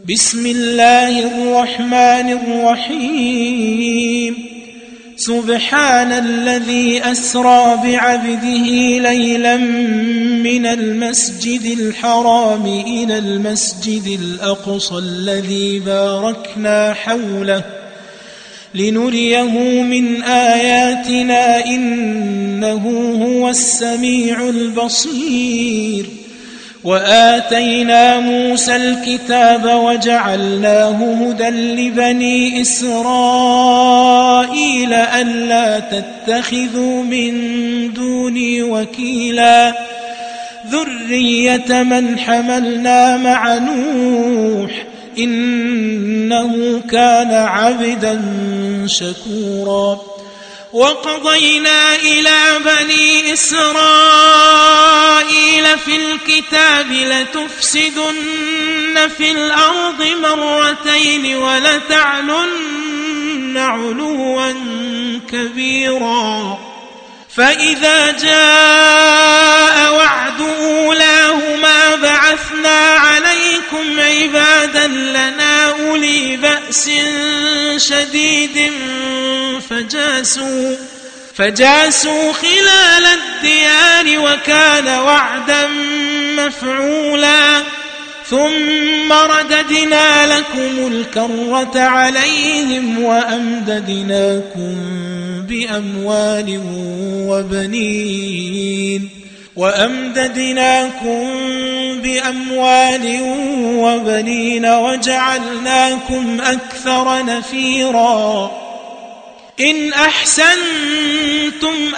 بسم الله الرحمن الرحيم سبحان الذي أسرى بعبده ليلا من المسجد الحرام إلى المسجد الأقصى الذي باركنا حوله لنريه من آياتنا إنه هو السميع البصير وآتينا موسى الكتاب وجعلناه هدى لبني إسرائيل ألا تتخذوا من دوني وكيلا ذرية من حملنا مع نوح إنه كان عبدا شكورا وقضينا إلى بني إسرائيل في الكتاب لتفسدن في الأرض مرتين ولتعلن علوا كبيرا فإذا جاء وعد أولاهما بعثنا عليكم عبادا لنا أولي بأس شديد فجاسوا خلال الديار وكان وعدا مفعولا ثم رددنا لكم الكرة عليهم وأمددناكم بأموال وبنين وجعلناكم أكثر نفيرا إن أحسنتم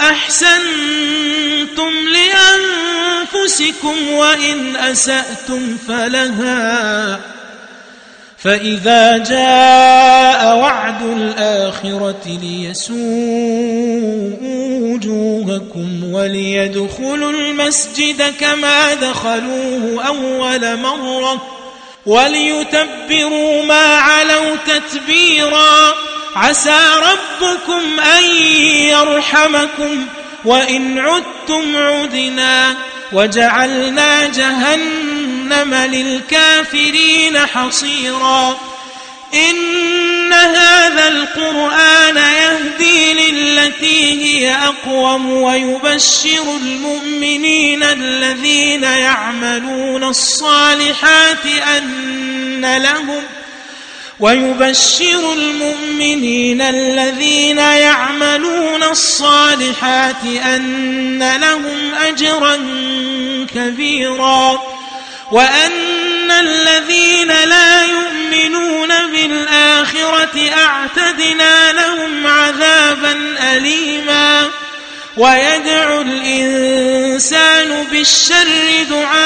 لأنفسكم وإن أسأتم فلها فإذا جاء وعد الآخرة ليسوءوا وجوهكم وليدخلوا المسجد كما دخلوه أول مرة وليتبروا ما علوا تتبيرا عسى ربكم أن يرحمكم وإن عدتم عدنا وجعلنا جهنم للكافرين حصيرا إن هذا القرآن يهدي للتي هي أقوم ويبشر المؤمنين الذين يعملون الصالحات أن لهم أجرا كبيرا وأن الذين لا يؤمنون بالآخرة أعتدنا لهم عذابا أليما ويدعو الإنسان بالشر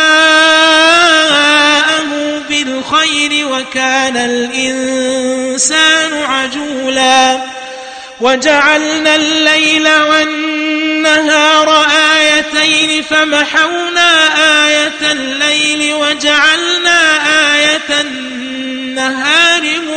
دعاءه بالخير وكان الإنسان عجولا وجعلنا الليل والنهار آيتين فمحونا آية الليل وجعلنا آية النهار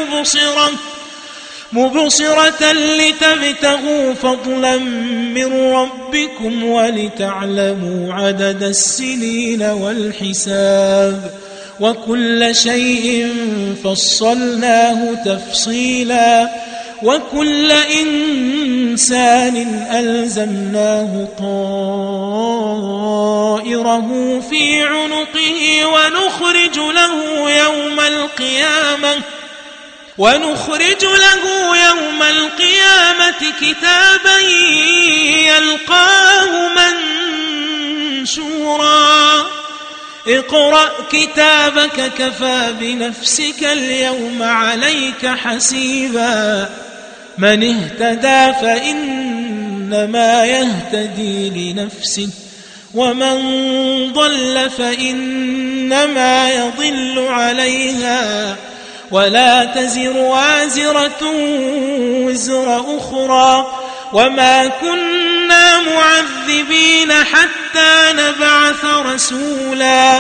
مبصرة لتبتغوا فضلا من ربكم ولتعلموا عدد السنين والحساب وكل شيء فصلناه تفصيلا وكل إنسان ألزمناه طائره في عنقه ونخرج له يوم القيامة كتابا يلقاه منشورا اقرأ كتابك كفى بنفسك اليوم عليك حسيبا من اهتدى فإنما يهتدي لنفسه ومن ضل فإنما يضل عليها ولا تزر وازرة وزر أخرى وما كنا معذبين حتى نبعث رسولا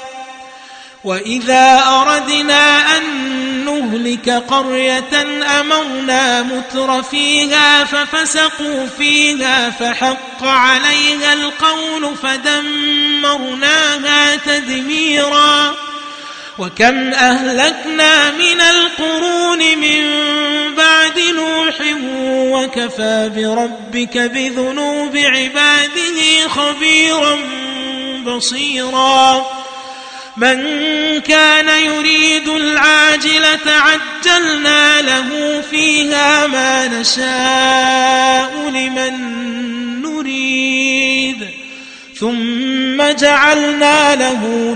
وإذا أردنا أن نهلك قرية أمرنا متر فيها ففسقوا فيها فحق عليها القول فدمرناها تدميرا وكم أهلكنا من القرون من بعد نوح وكفى بربك بذنوب عباده خبيرا بصيرا من كان يريد العاجلة عجلنا له فيها ما نشاء لمن نريد ثم جعلنا له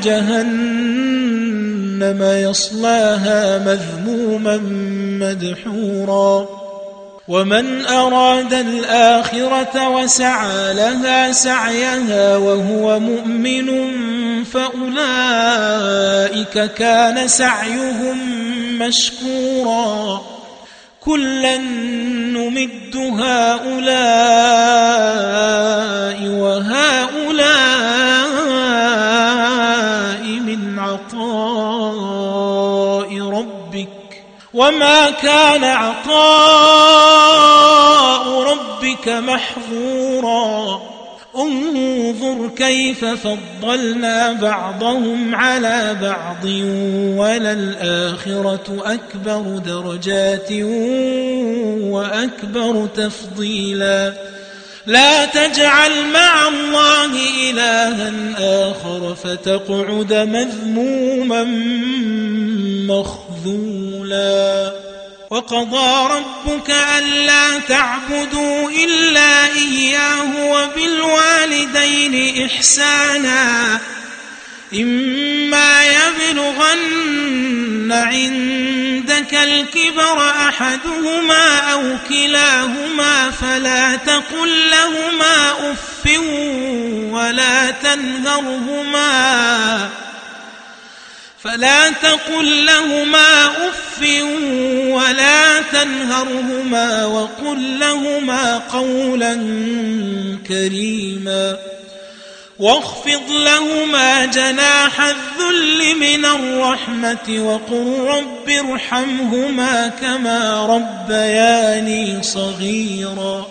جهنم يصلاها مذموما مدحورا ومن أراد الآخرة وسعى لها سعيها وهو مؤمن فأولئك كان سعيهم مشكورا كلا نمد هؤلاء وهؤلاء من عطاء ربك وما كان عطاء ربك محظورا انظر كيف فضلنا بعضهم على بعض وللآخرة أكبر درجات وأكبر تفضيلا لا تجعل مع الله إلها آخر فتقعد مذموما مخذولا وقضى ربك ألا تعبدوا إلا إياه وبالوالدين إحسانا إما يبلغن عندك الكبر أحدهما أو كلاهما فلا تقل لهما أف ولا تنهرهما وقل لهما قولا كريما واخفض لهما جناح الذل من الرحمة وقل رب ارحمهما كما ربياني صغيرا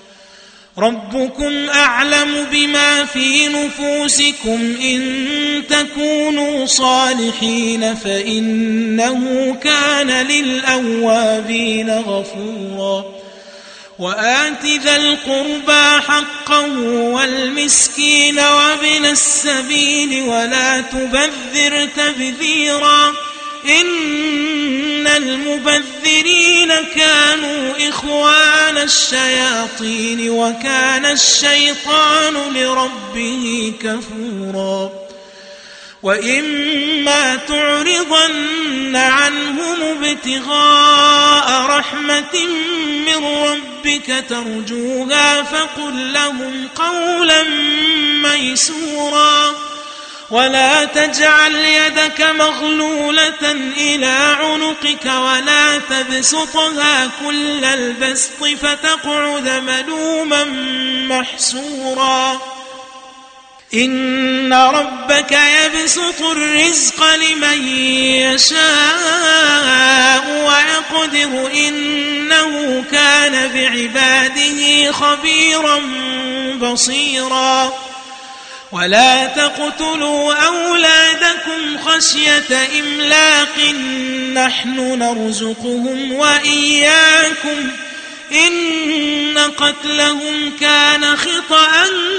ربكم أعلم بما في نفوسكم إن تكونوا صالحين فإنه كان للأوابين غفورا وآت ذا القربى حقه والمسكين وابن السبيل ولا تبذر تبذيرا إن المبذرين كانوا إخوان الشياطين وكان الشيطان لربه كفورا وإما تعرضن عنهم ابتغاء رحمة من ربك ترجوها فقل لهم قولا ميسورا ولا تجعل يدك مغلولة إلى عنقك ولا تبسطها كل البسط فتقعد ملوما محسورا إن ربك يبسط الرزق لمن يشاء ويقدر إنه كان بعباده خبيرا بصيرا ولا تقتلوا أولادكم خشية إملاق نحن نرزقهم وإياكم إن قتلهم كان خطأ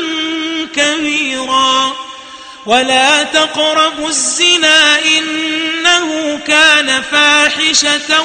كبيرا ولا تقربوا الزنا إنه كان فاحشة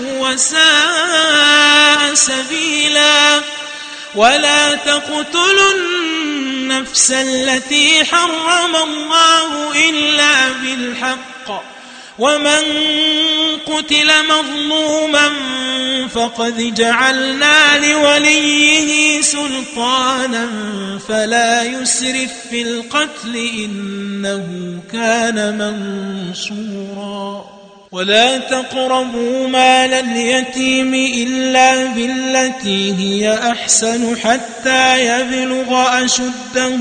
وساء سبيلا ولا تقتلوا النفس التي حرم الله إلا بالحق ومن قتل مظلوما فقد جعلنا لوليه سلطانا فلا يسرف في القتل إنه كان منصورا ولا تقربوا مال اليتيم إلا بالتي هي أحسن حتى يبلغ أشده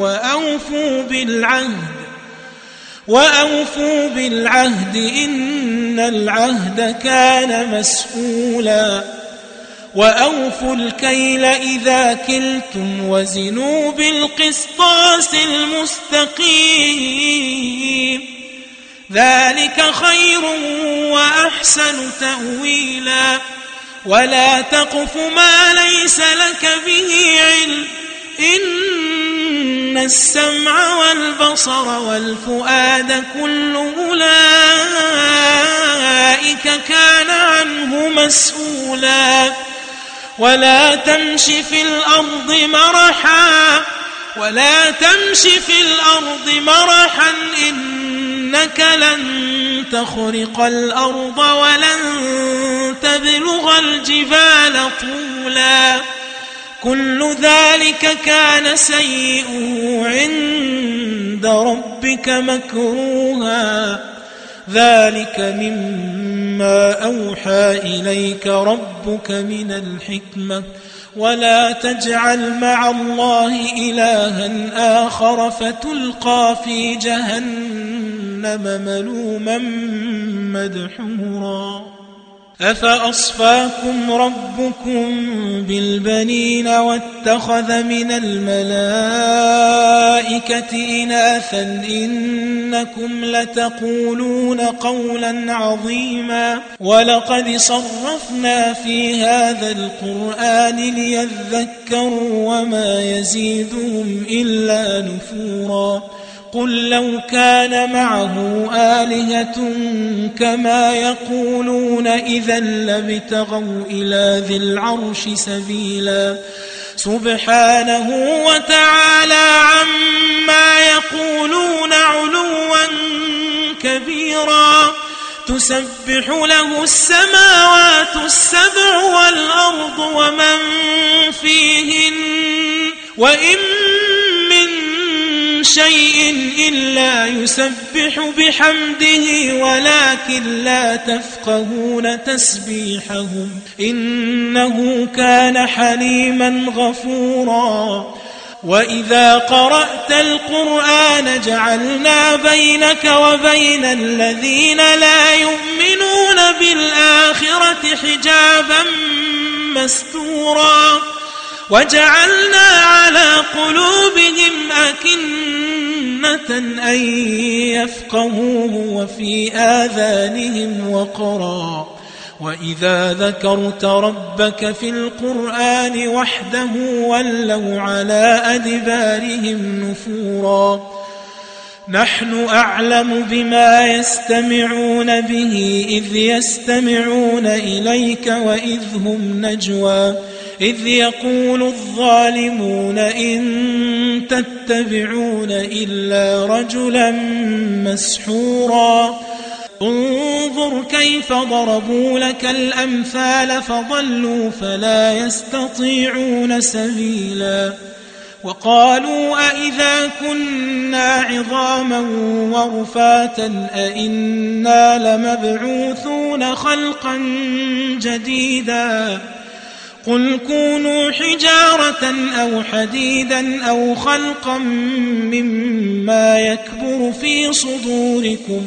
وأوفوا بالعهد إن العهد كان مسؤولا وأوفوا الكيل إذا كلتم وزنوا بالقسطاس المستقيم ذلك خير وأحسن تأويلا ولا تقف ما ليس لك به علم إن السمع والبصر والفؤاد كل أولئك كان عنه مسؤولا ولا تمش في الأرض مرحا إنك لن تخرق الأرض ولن تبلغ الجبال طولا كل ذلك كان سيئه عند ربك مكروها ذلك مما أوحى إليك ربك من الحكمة ولا تجعل مع الله إلها آخر فتلقى في جهنم ملوما مدحورا أفأصفاكم ربكم بالبنين واتخذ من الملائكة إناثا إنكم لتقولون قولا عظيما ولقد صرفنا في هذا القرآن ليذكروا وما يزيدهم إلا نفورا قل لو كان معه آلهة كما يقولون إذا لابتغوا إلى ذي العرش سبيلا سبحانه وتعالى عما يقولون علوا كبيرا تسبح له السماوات السبع والأرض ومن فيهن وإن من شيء إلا يسبح بحمده ولكن لا تفقهون تسبيحهم إنه كان حليما غفورا وإذا قرأت القرآن جعلنا بينك وبين الذين لا يؤمنون بالآخرة حجابا مستورا وجعلنا على قلوبهم أكنة أن يفقهوه وفي آذانهم وقرا وإذا ذكرت ربك في القرآن وحده ولوا على أدبارهم نفورا نحن أعلم بما يستمعون به إذ يستمعون إليك وإذ هم نجوى إذ يقول الظالمون إن تتبعون إلا رجلا مسحورا انظر كيف ضربوا لك الأمثال فضلوا فلا يستطيعون سبيلا وقالوا أئذا كنا عظاما ورفاتا أئنا لمبعوثون خلقا جديدا قل كونوا حجارة أو حديدا أو خلقا مما يكبر في صدوركم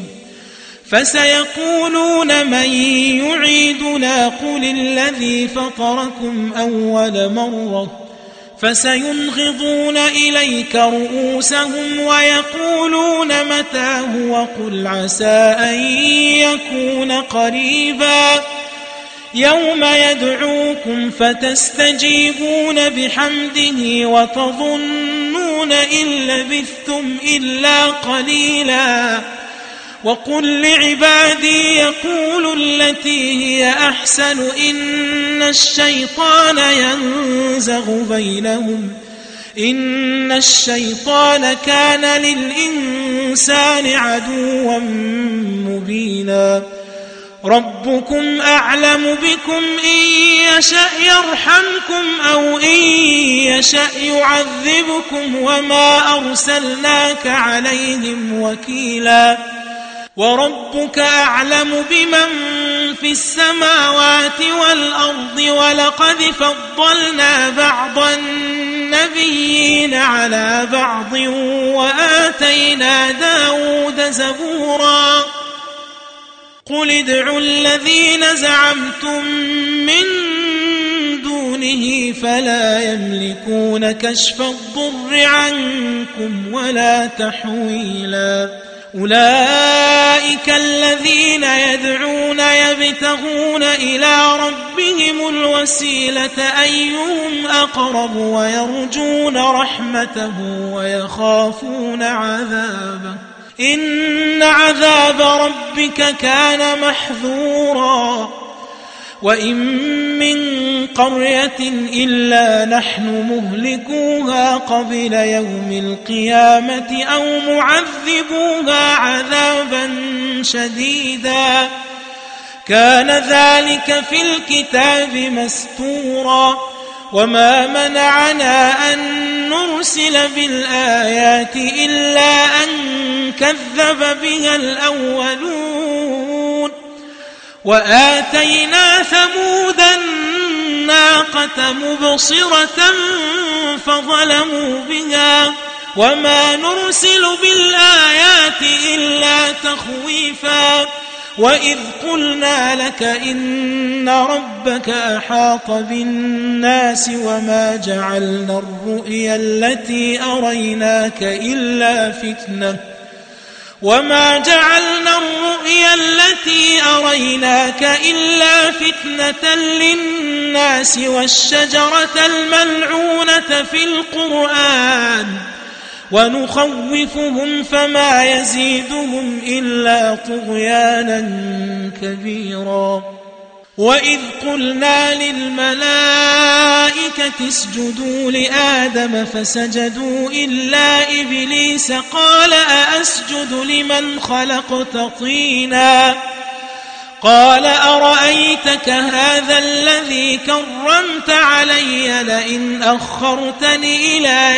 فسيقولون من يعيدنا قل الذي فطركم أول مرة فسينغضون إليك رؤوسهم ويقولون متى هو قل عسى أن يكون قريبا يوم يدعوكم فتستجيبون بحمده وتظنون إن لبثتم إلا قليلا وقل لعبادي يقولوا التي هي أحسن إن الشيطان ينزغ بينهم إن الشيطان كان للإنسان عدوا مبينا ربكم أعلم بكم إن يشأ يرحمكم أو إن يشأ يعذبكم وما أرسلناك عليهم وكيلا وربك أعلم بمن في السماوات والأرض ولقد فضلنا بعض النبيين على بعض وآتينا داود زبورا قل ادعوا الذين زعمتم من دونه فلا يملكون كشف الضر عنكم ولا تحويلا أولئك الذين يدعون يبتغون إلى ربهم الوسيلة أيهم أقرب ويرجون رحمته ويخافون عذابه إن عذاب ربك كان محذورا وإن من قرية إلا نحن مهلكوها قبل يوم القيامة أو معذبوها عذابا شديدا كان ذلك في الكتاب مستورا وما منعنا أن نرسل بالآيات إلا أن كذب بها الأولون وآتينا ثمود الناقة مبصرة فظلموا بها وما نرسل بالآيات إلا تخويفا وإذ قلنا لك إن ربك أحاط بالناس وما جعلنا الرؤيا التي أريناك إلا فتنة للناس والشجرة الملعونة في القرآن ونخوفهم فما يزيدهم إلا طغيانا كبيرا وإذ قلنا للملائكة اسجدوا لآدم فسجدوا إلا إبليس قال أأسجد لمن خلقت طينا قال أرأيتك هذا الذي كرمت علي لئن أخرتني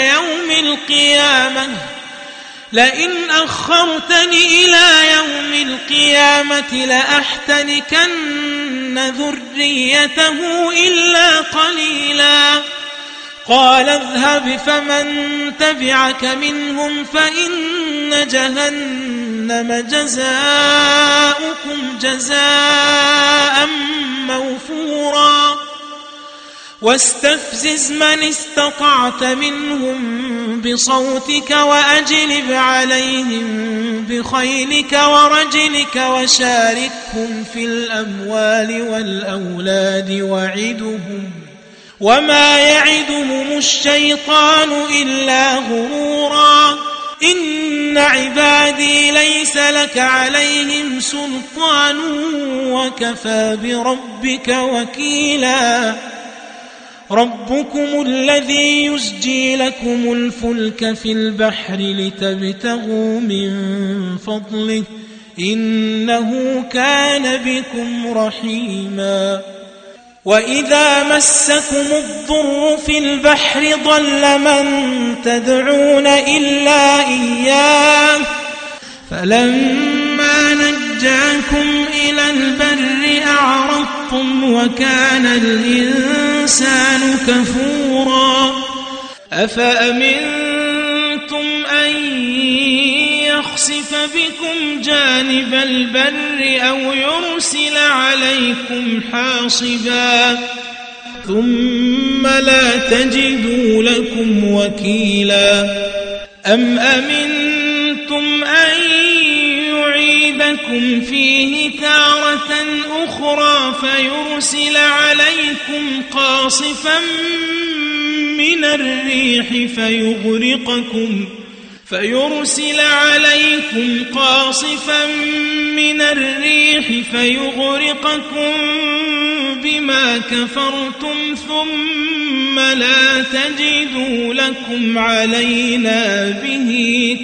إلى يوم القيامة لأحتنكن ذريته إلا قليلا قال اذهب فمن تبعك منهم فإن جهنم جزاؤكم جزاء موفورا واستفزز من استطعت منهم بصوتك وأجلب عليهم بخيلك ورجلك وشاركهم في الأموال والأولاد وعدهم وما يعدهم الشيطان إلا غرورا إن عبادي ليس لك عليهم سلطان وكفى بربك وكيلا ربكم الذي يسجي لكم الفلك في البحر لتبتغوا من فضله إنه كان بكم رحيما وإذا مسكم الضر في البحر ضل من تدعون إلا إياه فلما نجاكم إلى البر أعرضتم وكان الإنسان كفورا أفأمنتم أن يخسف بكم جانب البر أو يرسل عليكم حاصبا ثم لا تجدوا لكم وكيلا أم أمنتم أن يعيدكم فيه تارة أخرى فيرسل عليكم قاصفا من الريح فيغرقكم بما كفرتم ثم لا تجدوا لكم علينا به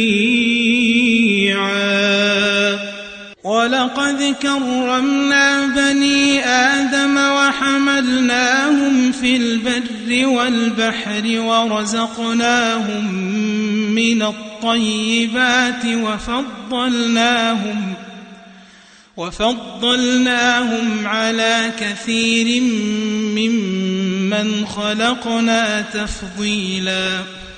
تبيعا ولقد كرمنا بني آدم وحملناهم في البر والبحر ورزقناهم من الطيبات وفضلناهم على كثير ممن خلقنا تفضيلا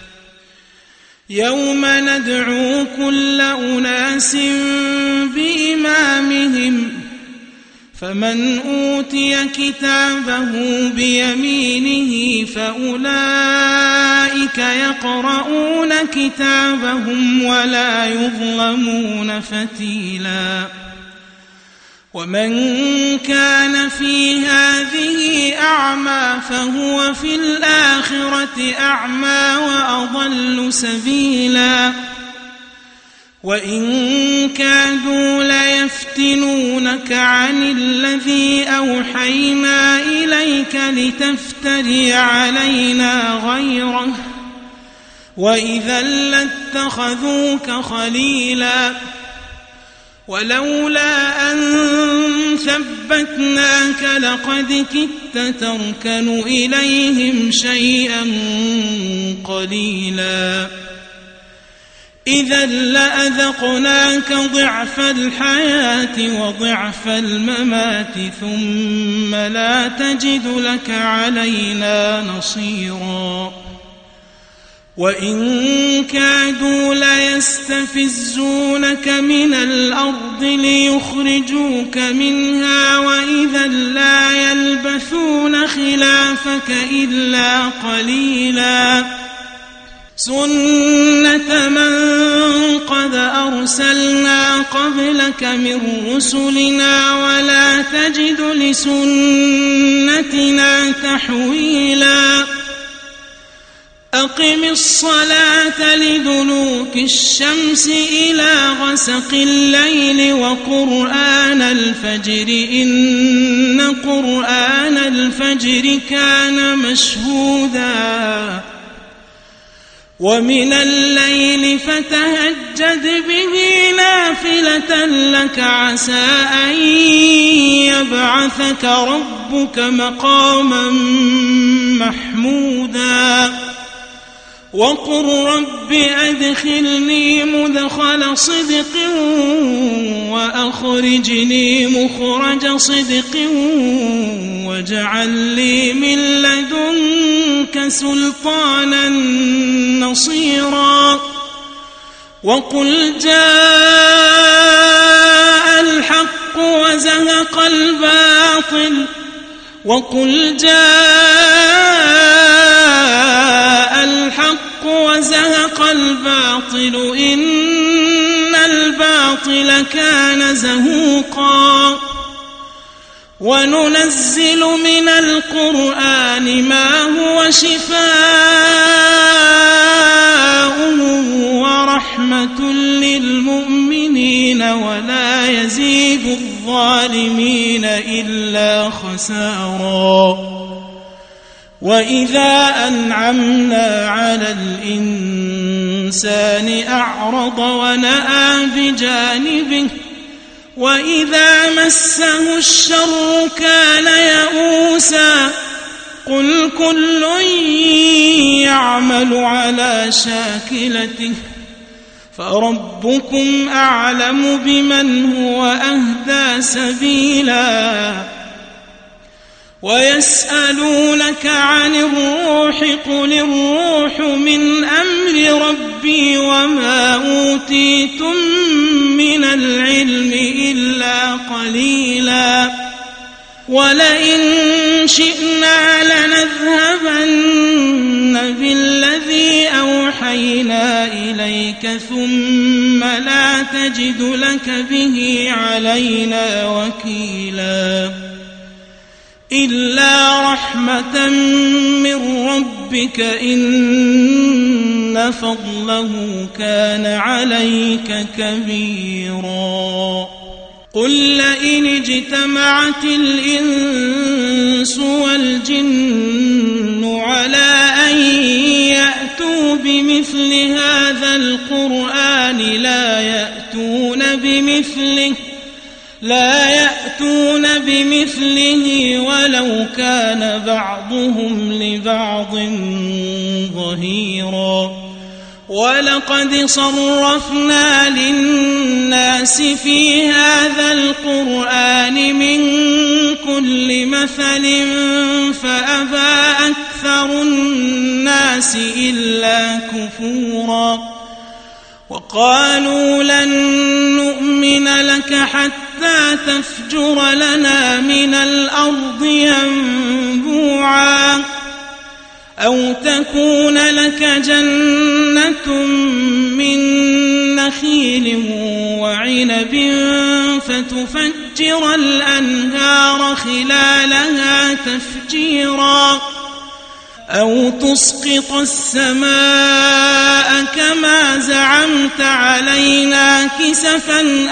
يوم ندعو كل أناس بإمامهم فمن أوتي كتابه بيمينه فأولئك يقرؤون كتابهم ولا يظلمون فتيلا ومن كان في هذه أعمى فهو في الآخرة أعمى وأضل سبيلا وإن كادوا ليفتنونك عن الذي أوحينا إليك لتفتري علينا غيره وإذا لاتخذوك خليلا ولولا أن ثبتناك لقد كدت تركن إليهم شيئا قليلا إذا لأذقناك ضعف الحياة وضعف الممات ثم لا تجد لك علينا نصيرا وإن كادوا ليستفزونك من الأرض ليخرجوك منها وإذا لا يلبثون خلافك إلا قليلا سنة من قد أرسلنا قبلك من رسلنا ولا تجد لسنتنا تحويلا أقم الصلاة لدلوك الشمس إلى غسق الليل وقرآن الفجر إن قرآن الفجر كان مشهودا ومن الليل فتهجد به نافلة لك عسى أن يبعثك ربك مقاما محمودا وقل رب أدخلني مدخل صدق وأخرجني مخرج صدق واجعل لي من لدنك سلطانا نصيرا وقل جاء الحق وزهق الباطل وقل جاء الحق وزهق الباطل إن الباطل كان زهوقا وننزل من القرآن ما هو شفاء ورحمة للمؤمنين ولا يزيد الظالمين إلا خسارا وإذا أنعمنا على الإنسان أعرض ونأى بجانبه وإذا مسه الشر كان يئوسا قل كل يعمل على شاكلته فربكم أعلم بمن هو أهدى سبيلا ويسألونك عن الروح قل الروح من أمر ربي وما أوتيتم من العلم إلا قليلا ولئن شئنا لنذهبن بالذي أوحينا إليك ثم لا تجد لك به علينا وكيلا إلا رحمة من ربك إن فضله كان عليك كبيرا قل لئن اجتمعت الإنس والجن على أن يأتوا بمثل هذا القرآن لا يأتون بمثله ولو كان بعضهم لبعض ظهيرا ولقد صرفنا للناس في هذا القرآن من كل مثل فأبى أكثر الناس إلا كفورا وقالوا لن نؤمن لك حتى تفجر تفجر لنا من الأرض ينبوعا أو تكون لك جنة من نخيل وعنب فتفجر الأنهار خلالها تفجيرا أو تسقط السماء كما زعمت علينا كسفا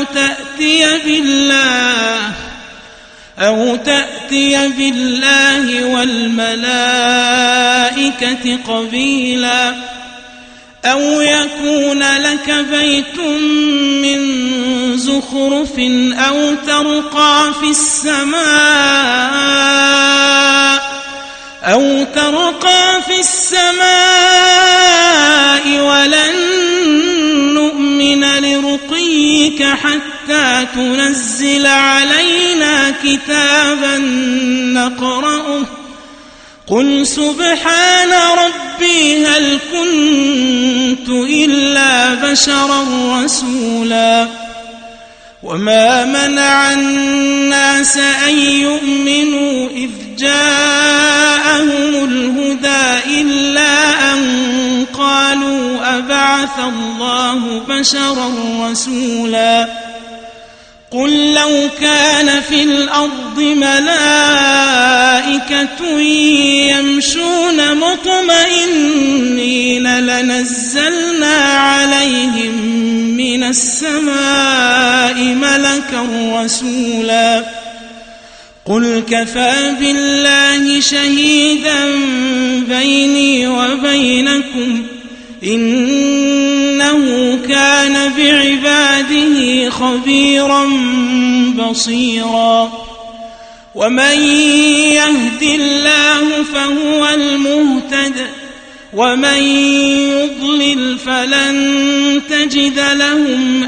أو تأتي بالله والملائكة قبيلا أو يكون لك بيت من زخرف أو ترقى في السماء ولن نؤمن لرقيك حتى تنزل علينا كتابا نقرأه قل سبحان ربي هل كنت إلا بشرا رسولا وما منع الناس أن يؤمنوا إذ جاءهم الهدى إلا أن قالوا أبعث الله بشرا رسولا قل لو كان في الأرض ملائكة يمشون مطمئنين لنزلنا عليهم من السماء ملكا رسولا قل كفى بالله شهيدا بيني وبينكم إنه كان بعباده خبيرا بصيرا ومن يهد الله فهو المهتد ومن يضلل فلن تجد لهم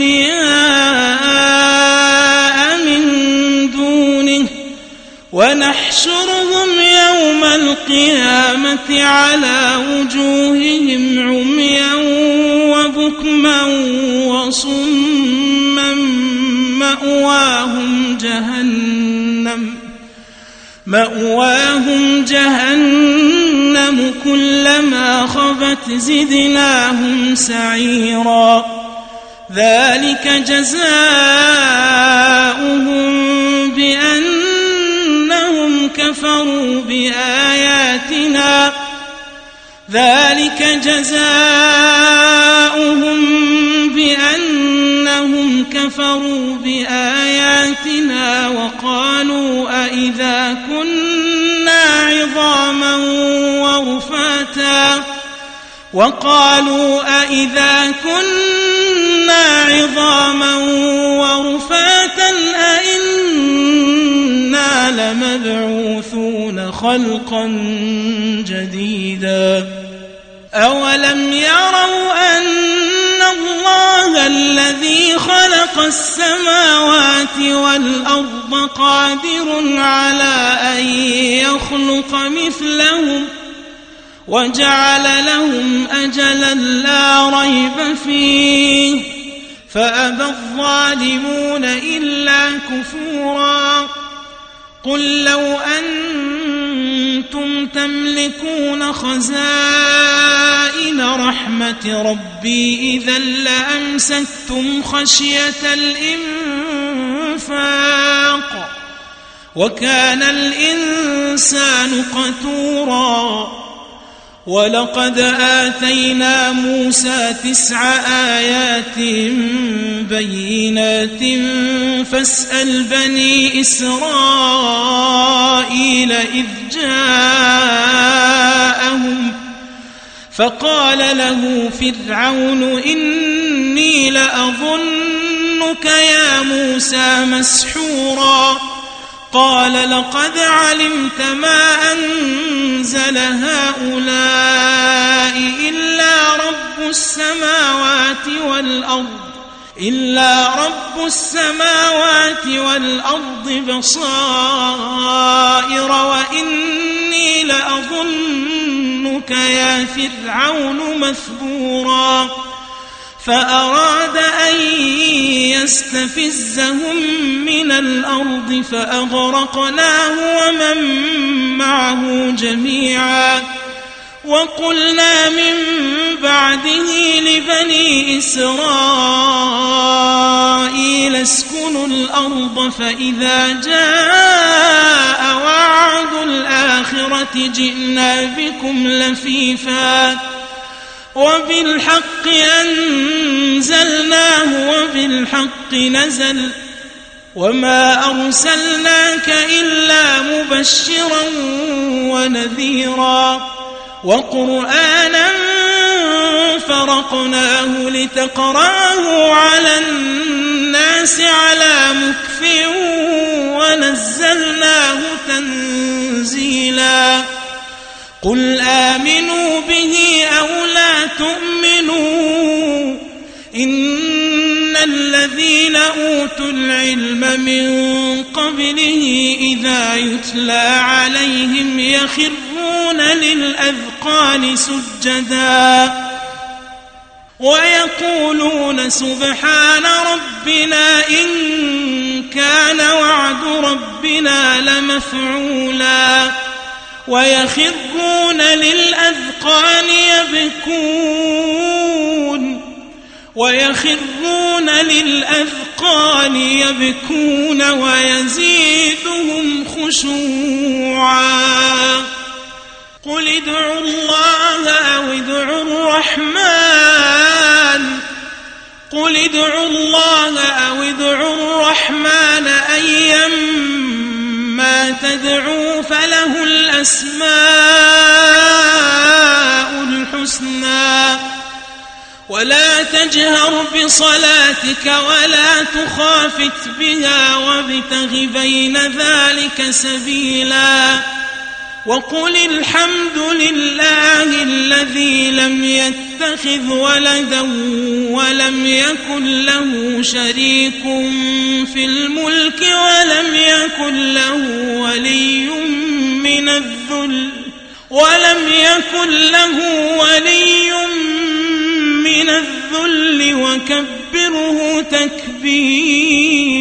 أولياء من دونه ونحشرهم يوم القيامة على وجوههم عميا وبكما وصما مأواهم جهنم كلما خبت زدناهم سعيرا ذلك جزاؤهم بأنهم كفروا بآياتنا وقالوا أئذا كنا عظاما ورفاتا أئنا لمبعوثون خلقا جديدا أولم يروا أن الله الذي خلق السماوات والأرض قادر على أن يخلق مثلهم وجعل لهم أجلا لا ريب فيه فأبى الظالمون إلا كفورا قل لو أنتم تملكون خزائن رحمة ربي إذا لأمسكتم خشية الإنفاق وكان الإنسان قتورا ولقد آتينا موسى 9 آيات بينات فاسأل بني إسرائيل إذ جاءهم فقال له فرعون إني لأظنك يا موسى مسحورا قال لقد علمت ما أنزل هؤلاء إلا رب السماوات والأرض بصائر وإني لأظنك يا فرعون مثبورا فأراد أن يستفزهم من الأرض فأغرقناه ومن معه جميعا وقلنا من بعده لبني إسرائيل اسكنوا الأرض فإذا جاء وعد الآخرة جئنا بكم لفيفا وبالحق أنزلناه وبالحق نزل وما أرسلناك إلا مبشرا ونذيرا وقرآنا فرقناه لتقرأه على الناس على مكث ونزلناه تنزيلا قل آمنوا به أو لا تؤمنوا إن الذين أوتوا العلم من قبله إذا يتلى عليهم يخرون للأذقان سجدا ويقولون سبحان ربنا إن كان وعد ربنا لمفعولا ويخرون للأذقان يبكون ويزيدهم خشوعا قل ادعوا الله أو ادعوا الرحمن أيما تدعوا فله الأسماء الحسنى ولا تجهر بصلاتك ولا تخافت بها وابتغ بين ذلك سبيلا وقل الحمد لله الذي لم يتخذ ولدا ولم يكن له شريك في الملك ولم يكن له ولي من الذل وكبره تكبيرا